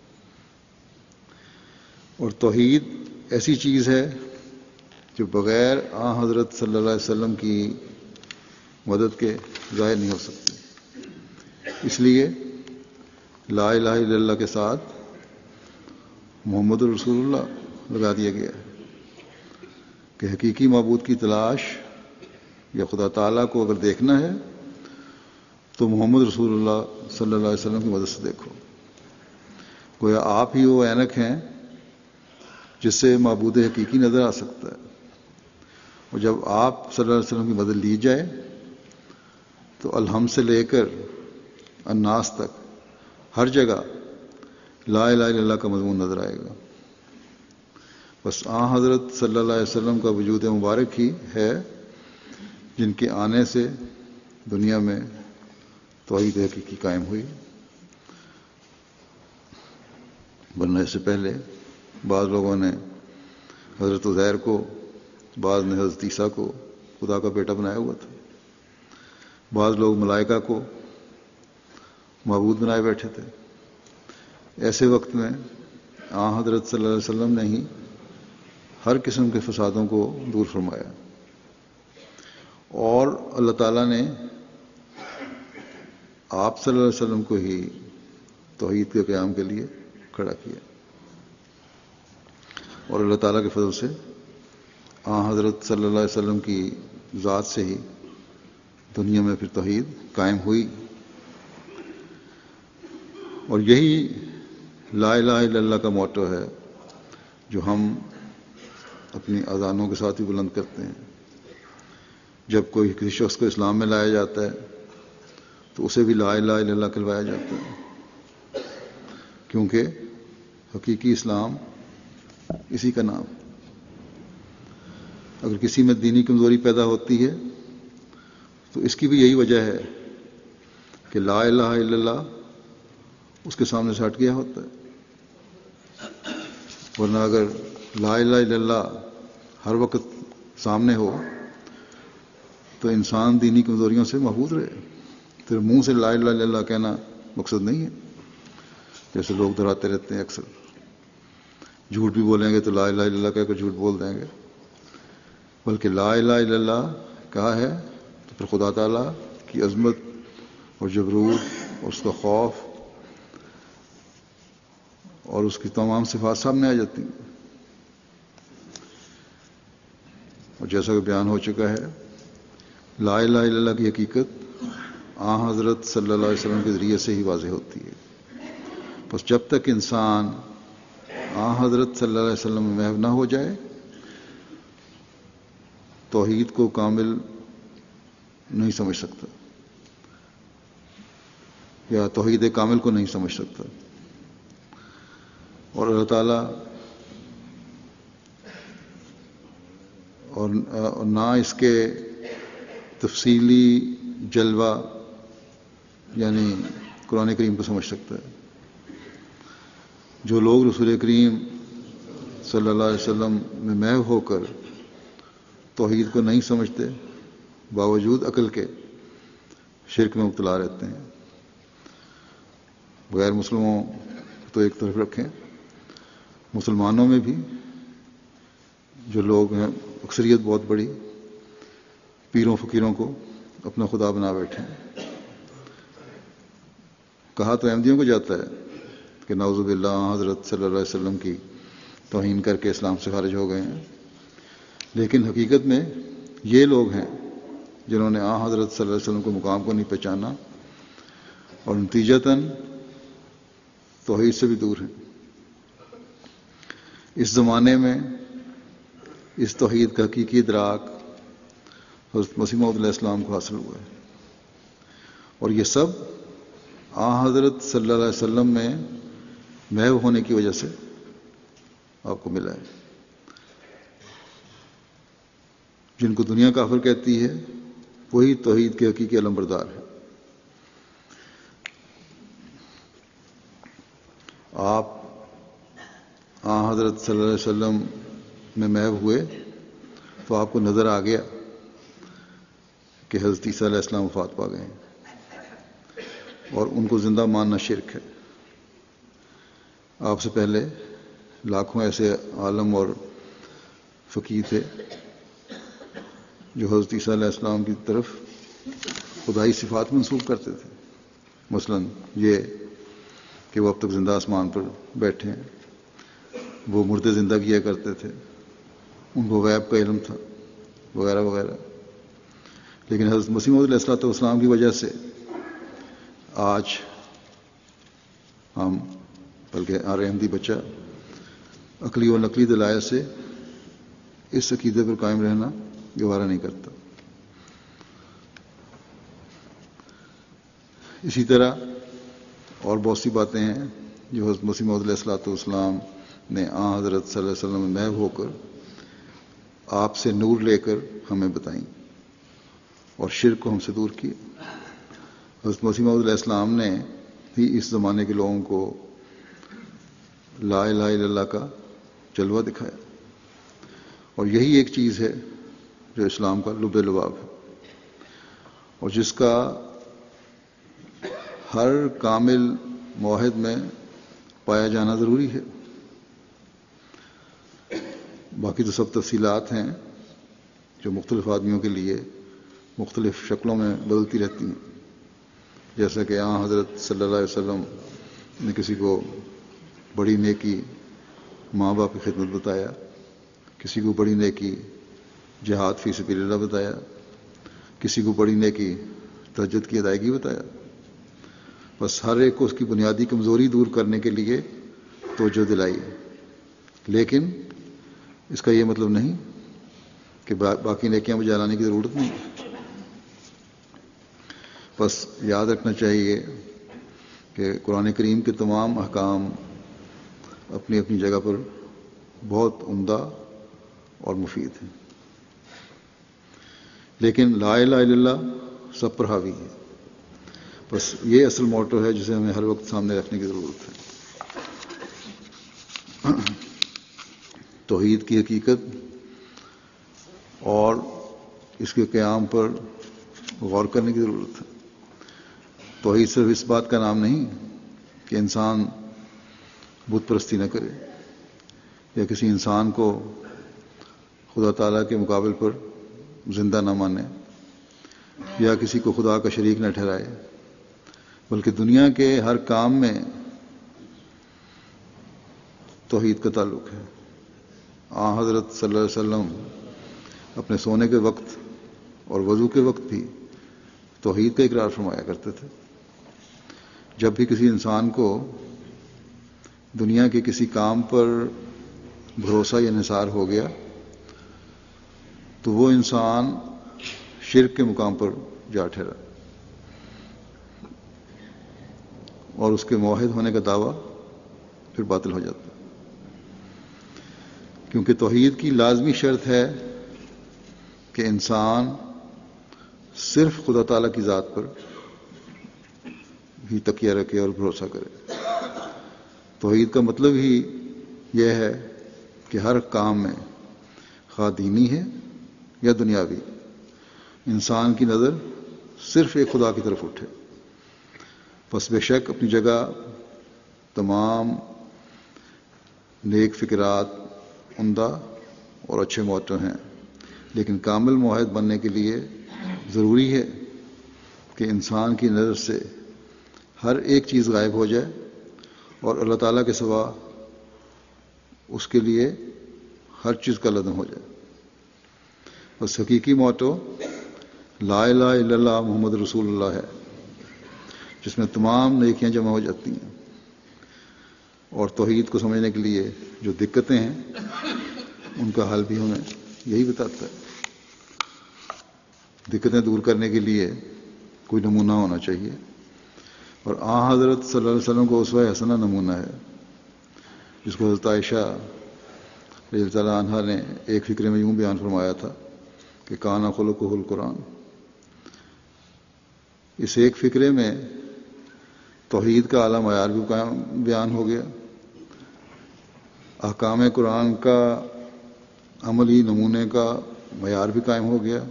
اور توحید ایسی چیز ہے جو بغیر حضرت صلی اللہ علیہ وسلم کی مدد کے ظاہر نہیں ہو سکتی. اس لیے لا الہ الا اللہ کے ساتھ محمد رسول اللہ لگا دیا گیا ہے کہ حقیقی معبود کی تلاش یا خدا تعالیٰ کو اگر دیکھنا ہے تو محمد رسول اللہ صلی اللہ علیہ وسلم کی مدد سے دیکھو. گویا آپ ہی وہ عینک ہیں جس سے معبود حقیقی نظر آ سکتا ہے. اور جب آپ صلی اللہ علیہ وسلم کی مدد لی جائے تو الحمد سے لے کر الناس تک ہر جگہ لا الہ الا اللہ کا مضمون نظر آئے گا. بس حضرت صلی اللہ علیہ وسلم کا وجود مبارک ہی ہے جن کے آنے سے دنیا میں توحید حقیقی قائم ہوئی، ورنہ اس سے پہلے بعض لوگوں نے حضرت عزیر کو، بعض نے حضرت عیسیٰ کو خدا کا بیٹا بنایا ہوا تھا، بعض لوگ ملائکہ کو معبود بنائے بیٹھے تھے۔ ایسے وقت میں حضرت صلی اللہ علیہ وسلم نے ہی ہر قسم کے فسادوں کو دور فرمایا، اور اللہ تعالیٰ نے آپ صلی اللہ علیہ وسلم کو ہی توحید کے قیام کے لیے کھڑا کیا، اور اللہ تعالیٰ کے فضل سے حضرت صلی اللہ علیہ وسلم کی ذات سے ہی دنیا میں پھر توحید قائم ہوئی۔ اور یہی لا الہ الا اللہ کا موٹو ہے جو ہم اپنی اذانوں کے ساتھ ہی بلند کرتے ہیں۔ جب کوئی کسی شخص کو اسلام میں لایا جاتا ہے تو اسے بھی لا الہ الا اللہ کہلوایا جاتا ہے، کیونکہ حقیقی اسلام اسی کا نام۔ اگر کسی میں دینی کمزوری پیدا ہوتی ہے تو اس کی بھی یہی وجہ ہے کہ لا الہ الا اللہ اس کے سامنے سے ہٹ گیا ہوتا ہے، ورنہ اگر لا الہ الا اللہ ہر وقت سامنے ہو تو انسان دینی کمزوریوں سے محفوظ رہے۔ پھر منہ سے لا الہ الا اللہ کہنا مقصد نہیں ہے، جیسے لوگ دہراتے رہتے ہیں اکثر، جھوٹ بھی بولیں گے تو لا الہ الا اللہ کہہ کر جھوٹ بول دیں گے، بلکہ لا الہ الا اللہ کہا ہے تو پھر خدا تعالیٰ کی عظمت اور جبروت اور اس کا خوف اور اس کی تمام صفات سامنے آ جاتی ہیں۔ اور جیسا کہ بیان ہو چکا ہے، لا الہ الا اللہ کی حقیقت حضرت صلی اللہ علیہ وسلم کے ذریعے سے ہی واضح ہوتی ہے۔ بس جب تک انسان حضرت صلی اللہ علیہ وسلم میں محو نہ ہو جائے، توحید کو کامل نہیں سمجھ سکتا، یا توحید کامل کو نہیں سمجھ سکتا۔ اور اللہ تعالیٰ اور نہ اس کے تفصیلی جلوہ یعنی قرآن کریم کو سمجھ سکتا ہے۔ جو لوگ رسول کریم صلی اللہ علیہ وسلم میں محو ہو کر توحید کو نہیں سمجھتے، باوجود عقل کے شرک میں مبتلا رہتے ہیں۔ غیر مسلموں تو ایک طرف رکھیں، مسلمانوں میں بھی جو لوگ ہیں، اکثریت بہت بڑی، پیروں فقیروں کو اپنا خدا بنا بیٹھے ہیں۔ کہا تو احمدیوں کو جاتا ہے کہ نعوذ باللہ حضرت صلی اللہ علیہ وسلم کی توہین کر کے اسلام سے خارج ہو گئے ہیں، لیکن حقیقت میں یہ لوگ ہیں جنہوں نے حضرت صلی اللہ علیہ وسلم کے مقام کو نہیں پہچانا اور نتیجتاً توحید سے بھی دور ہیں۔ اس زمانے میں اس توحید کا حقیقی ادراک حضرت مسیح موعود علیہ السلام کو حاصل ہوا ہے، اور یہ سب حضرت صلی اللہ علیہ وسلم میں محو ہونے کی وجہ سے آپ کو ملا ہے۔ جن کو دنیا کافر کہتی ہے وہی توحید کے حقیقی علمبردار ہے۔ آپ حضرت صلی اللہ علیہ وسلم میں محو ہوئے تو آپ کو نظر آ گیا کہ حضرت عیسیٰ علیہ السلام وفات پا گئے ہیں، اور ان کو زندہ ماننا شرک ہے۔ آپ سے پہلے لاکھوں ایسے عالم اور فقیر تھے جو حضرت عیسیٰ علیہ السلام کی طرف خدائی صفات منسوب کرتے تھے، مثلا یہ کہ وہ اب تک زندہ آسمان پر بیٹھے ہیں، وہ مردے زندہ کیا کرتے تھے، ان کو غیب کا علم تھا، وغیرہ وغیرہ۔ لیکن حضرت مسیح موعود علیہ السلام کی وجہ سے آج ہم، بلکہ ہر احمدی بچہ عقلی و نقلی دلائل سے اس عقیدے پر قائم رہنا گوارا نہیں کرتا۔ اسی طرح اور بہت سی باتیں ہیں جو حضرت مسیح موعود علیہ السلام نے حضرت صلی اللہ علیہ وسلم میں محو ہو کر آپ سے نور لے کر ہمیں بتائیں اور شرک کو ہم سے دور کیے۔ حضرت مسیح موعود علیہ السلام نے ہی اس زمانے کے لوگوں کو لا الہ الا اللہ کا جلوہ دکھایا، اور یہی ایک چیز ہے جو اسلام کا لب لباب ہے، اور جس کا ہر کامل موحد میں پایا جانا ضروری ہے۔ باقی تو سب تفصیلات ہیں جو مختلف آدمیوں کے لیے مختلف شکلوں میں بدلتی رہتی ہیں، جیسا کہ یہاں حضرت صلی اللہ علیہ وسلم نے کسی کو بڑی نیکی ماں باپ کی خدمت بتایا، کسی کو بڑی نیکی جہاد فی سبیل اللہ بتایا، کسی کو بڑی نیکی تہجد کی ادائیگی بتایا۔ بس ہر ایک کو اس کی بنیادی کمزوری دور کرنے کے لیے توجہ دلائی، لیکن اس کا یہ مطلب نہیں کہ باقی نیکیاں بجا لانے کی ضرورت نہیں۔ بس یاد رکھنا چاہیے کہ قرآن کریم کے تمام احکام اپنی اپنی جگہ پر بہت عمدہ اور مفید ہیں، لیکن لا الہ الا اللہ سب پر حاوی ہے۔ بس یہ اصل موٹو ہے جسے ہمیں ہر وقت سامنے رکھنے کی ضرورت ہے۔ توحید کی حقیقت اور اس کے قیام پر غور کرنے کی ضرورت ہے۔ توحید صرف اس بات کا نام نہیں کہ انسان بت پرستی نہ کرے یا کسی انسان کو خدا تعالیٰ کے مقابل پر زندہ نہ مانے یا کسی کو خدا کا شریک نہ ٹھہرائے، بلکہ دنیا کے ہر کام میں توحید کا تعلق ہے۔ حضرت صلی اللہ علیہ وسلم اپنے سونے کے وقت اور وضو کے وقت بھی توحید کا اقرار فرمایا کرتے تھے۔ جب بھی کسی انسان کو دنیا کے کسی کام پر بھروسہ یا انحصار ہو گیا تو وہ انسان شرک کے مقام پر جا ٹھہرا اور اس کے موحد ہونے کا دعویٰ پھر باطل ہو جاتا، کیونکہ توحید کی لازمی شرط ہے کہ انسان صرف خدا تعالیٰ کی ذات پر ہی تکیہ رکھے اور بھروسہ کرے۔ توحید کا مطلب ہی یہ ہے کہ ہر کام میں، خواہ دینی ہے یا دنیاوی، انسان کی نظر صرف ایک خدا کی طرف اٹھے۔ پس بے شک اپنی جگہ تمام نیک فکرات عمدہ اور اچھے موٹو ہیں، لیکن کامل موحد بننے کے لیے ضروری ہے کہ انسان کی نظر سے ہر ایک چیز غائب ہو جائے اور اللہ تعالیٰ کے سوا اس کے لیے ہر چیز کا لازم ہو جائے۔ بس حقیقی موٹو لا الہ الا اللہ محمد رسول اللہ ہے، جس میں تمام نیکیاں جمع ہو جاتی ہیں، اور توحید کو سمجھنے کے لیے جو دقتیں ہیں ان کا حل بھی ہمیں یہی بتاتا ہے۔ دقتیں دور کرنے کے لیے کوئی نمونہ ہونا چاہیے، اور حضرت صلی اللہ علیہ وسلم کو اسوہ حسنہ نمونہ ہے، جس کو حضرت عائشہ رضی اللہ تعالیٰ عنہا نے ایک فکرے میں یوں بیان فرمایا تھا کہ کانا خلقہ القرآن۔ اس ایک فکرے میں توحید کا اعلیٰ معیار بھی بیان ہو گیا، احکام قرآن کا عملی نمونے کا معیار بھی قائم ہو گیا،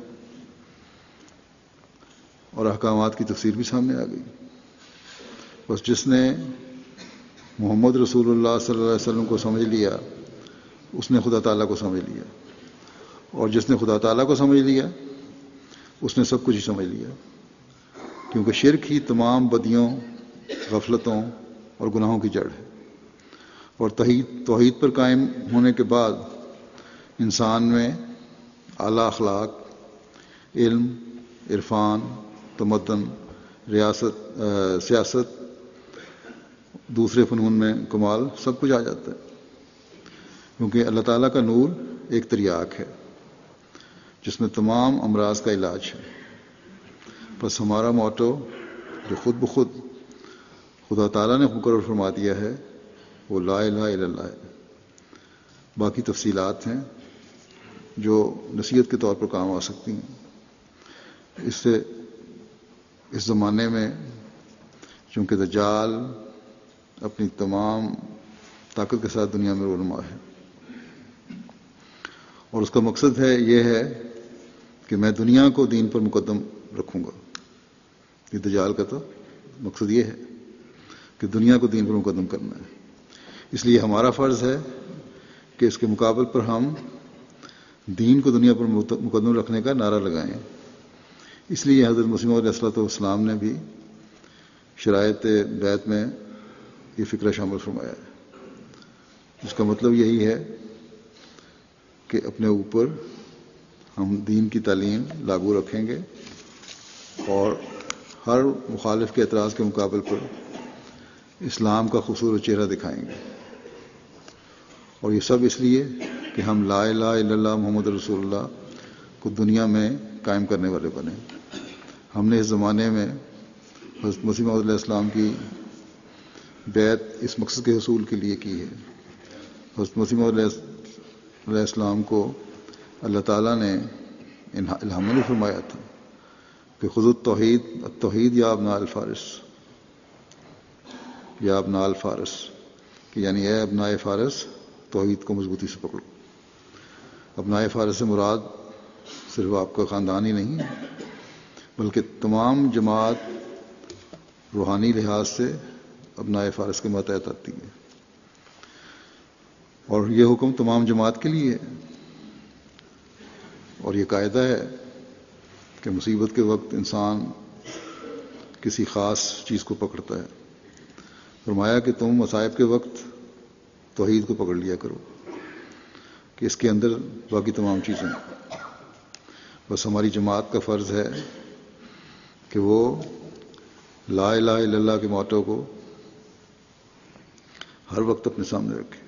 اور احکامات کی تفسیر بھی سامنے آ گئی۔ بس جس نے محمد رسول اللہ صلی اللہ علیہ وسلم کو سمجھ لیا اس نے خدا تعالیٰ کو سمجھ لیا، اور جس نے خدا تعالیٰ کو سمجھ لیا اس نے سب کچھ ہی سمجھ لیا، کیونکہ شرک ہی تمام بدیوں، غفلتوں اور گناہوں کی جڑ ہے، اور توحید پر قائم ہونے کے بعد انسان میں اعلیٰ اخلاق، علم، عرفان، تمدن، سیاست، دوسرے فنون میں کمال، سب کچھ آ جاتا ہے، کیونکہ اللہ تعالیٰ کا نور ایک تریاک ہے جس میں تمام امراض کا علاج ہے۔ بس ہمارا موٹو جو خود بخود خدا تعالیٰ نے مقرر فرما دیا ہے وہ لا الہ الا اللہ ہے۔ باقی تفصیلات ہیں جو نصیحت کے طور پر کام آ سکتی ہیں۔ اس سے اس زمانے میں چونکہ دجال اپنی تمام طاقت کے ساتھ دنیا میں رونما ہے، اور اس کا مقصد یہ ہے کہ میں دنیا کو دین پر مقدم رکھوں گا۔ یہ دجال کا تو مقصد یہ ہے کہ دنیا کو دین پر مقدم کرنا ہے۔ اس لیے ہمارا فرض ہے کہ اس کے مقابل پر ہم دین کو دنیا پر مقدم رکھنے کا نعرہ لگائیں۔ اس لیے حضرت مسیح موعود علیہ الصلوۃ والسلام نے بھی شرائط بیعت میں یہ فکرہ شامل فرمایا ہے۔ اس کا مطلب یہی ہے کہ اپنے اوپر ہم دین کی تعلیم لاگو رکھیں گے اور ہر مخالف کے اعتراض کے مقابل پر اسلام کا خوبصورت چہرہ دکھائیں گے، اور یہ سب اس لیے کہ ہم لا الہ الا اللہ محمد رسول اللہ کو دنیا میں قائم کرنے والے بنے۔ ہم نے اس زمانے میں حضرت مسیح موعود علیہ السلام کی بیعت اس مقصد کے حصول کے لیے کی ہے۔ حضرت مسیح موعود علیہ السلام کو اللہ تعالیٰ نے الہام فرمایا تھا کہ خذ التوحید یا ابناء الفارس، یا ابناء الفارس، کہ یعنی اے ابناء فارس توحید کو مضبوطی سے پکڑو۔ ابناء فارس سے مراد صرف آپ کا خاندان ہی نہیں ہے، بلکہ تمام جماعت روحانی لحاظ سے ابناء فارس کے ماتحت آتی ہے، اور یہ حکم تمام جماعت کے لیے ہے۔ اور یہ قاعدہ ہے کہ مصیبت کے وقت انسان کسی خاص چیز کو پکڑتا ہے۔ فرمایا کہ تم مصائب کے وقت توحید کو پکڑ لیا کرو کہ اس کے اندر باقی تمام چیزیں ہیں۔ بس ہماری جماعت کا فرض ہے کہ وہ لا الہ الا اللہ کے موٹو کو ہر وقت اپنے سامنے رکھے۔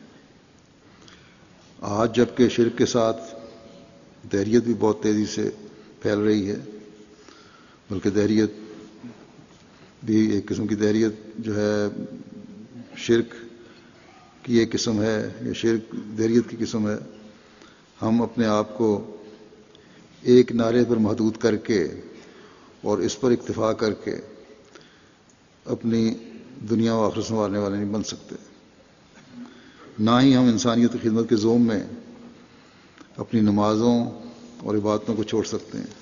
آج جبکہ شرک کے ساتھ دہریت بھی بہت تیزی سے پھیل رہی ہے، بلکہ دہریت بھی ایک قسم کی دہریت جو ہے شرک کی ایک قسم ہے، یا شرک دہریت کی قسم ہے، ہم اپنے آپ کو ایک نعرے پر محدود کر کے اور اس پر اکتفا کر کے اپنی دنیا و آخرت سنوارنے والے نہیں بن سکتے۔ نہ ہی ہم انسانیت کی خدمت کے زوم میں اپنی نمازوں اور عبادتوں کو چھوڑ سکتے ہیں۔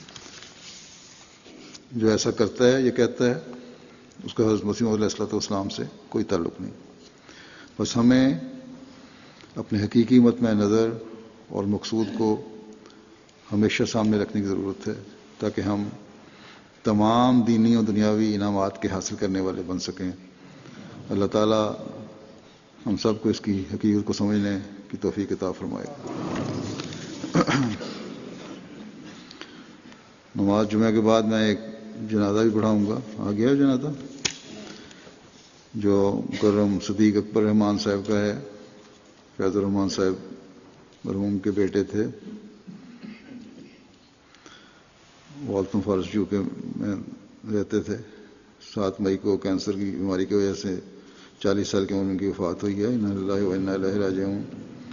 جو ایسا کرتا ہے، یہ کہتا ہے، اس کا حضرت مسیح موعود علیہ الصلوۃ والسلام سے کوئی تعلق نہیں۔ بس ہمیں اپنے حقیقی مطمع نظر اور مقصود کو ہمیشہ سامنے رکھنے کی ضرورت ہے، تاکہ ہم تمام دینی اور دنیاوی انعامات کے حاصل کرنے والے بن سکیں۔ اللہ تعالیٰ ہم سب کو اس کی حقیقت کو سمجھنے کی توفیق عطا فرمائے۔ نماز جمعہ کے بعد میں ایک جنازہ بھی پڑھاؤں گا۔ آ گیا جنازہ جو مکرم صدیق اکبر رحمان صاحب کا ہے۔ فیض الرحمان صاحب مرحوم کے بیٹے تھے، والتم فارس یو کے میں رہتے تھے۔ 7 مئی کو کینسر کی بیماری کی وجہ سے 40 سال کی عمر میں ان کی وفات ہوئی ہے۔ انا للہ و انا الیہ راجعون۔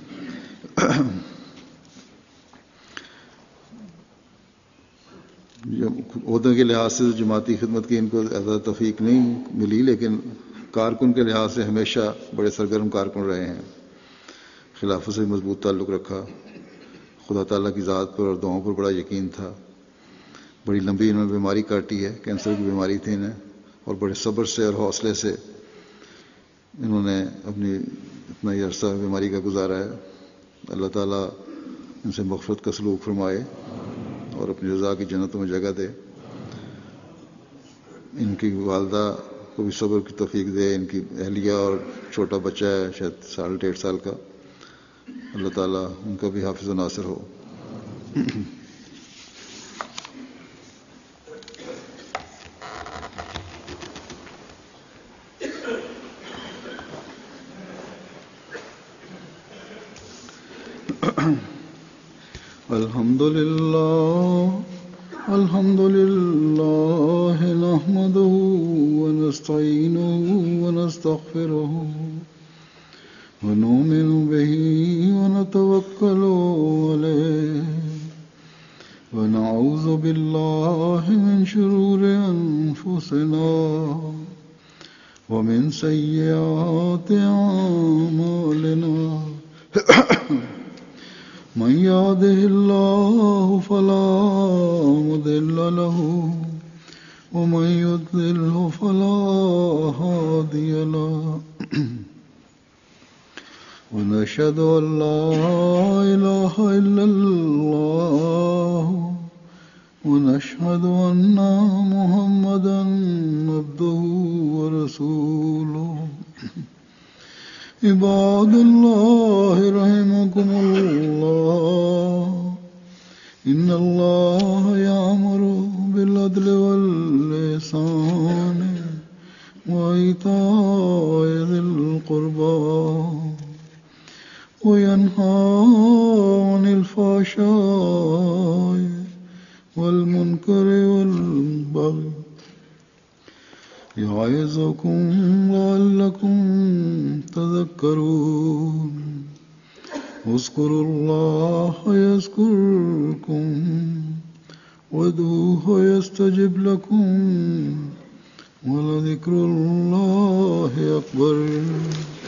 عہدے کے لحاظ سے جماعتی خدمت کی ان کو زیادہ توفیق نہیں ملی، لیکن کارکن کے لحاظ سے ہمیشہ بڑے سرگرم کارکن رہے ہیں۔ خلافت سے مضبوط تعلق رکھا، خدا تعالیٰ کی ذات پر اور دعاؤں پر بڑا یقین تھا۔ بڑی لمبی انہوں نے بیماری کاٹی ہے، کینسر کی بیماری تھی انہیں، اور بڑے صبر سے اور حوصلے سے انہوں نے اپنی اتنا ہی عرصہ بیماری کا گزارا ہے۔ اللہ تعالیٰ ان سے مغفرت کا سلوک فرمائے اور اپنی رضا کی جنتوں میں جگہ دے۔ ان کی والدہ کو بھی صبر کی توفیق دے۔ ان کی اہلیہ اور چھوٹا بچہ ہے شاید 1.5 سال کا، اللہ تعالیٰ ان کا بھی حافظ و ناصر ہو۔ الحمد لله نحمده ونستعينه ونستغفره ونؤمن به ونتوكل عليه ونعوذ بالله من شرور أنفسنا ومن سيئات أعمالنا من يهده الله فلا مضل له ومن يضلله فلا هادي له ونشهد أن لا إله إلا الله ونشهد أن محمدا عبده ورسوله عباد الله رحمكم الله إن الله يأمر بالعدل والإحسان وإيتاء ذي القربى وينهى عن الفحشاء والمنكر والبغي يعظكم لعلكم تذكرون اذكروا الله يذكركم وادعوه يستجب لكم ولذكر الله أكبر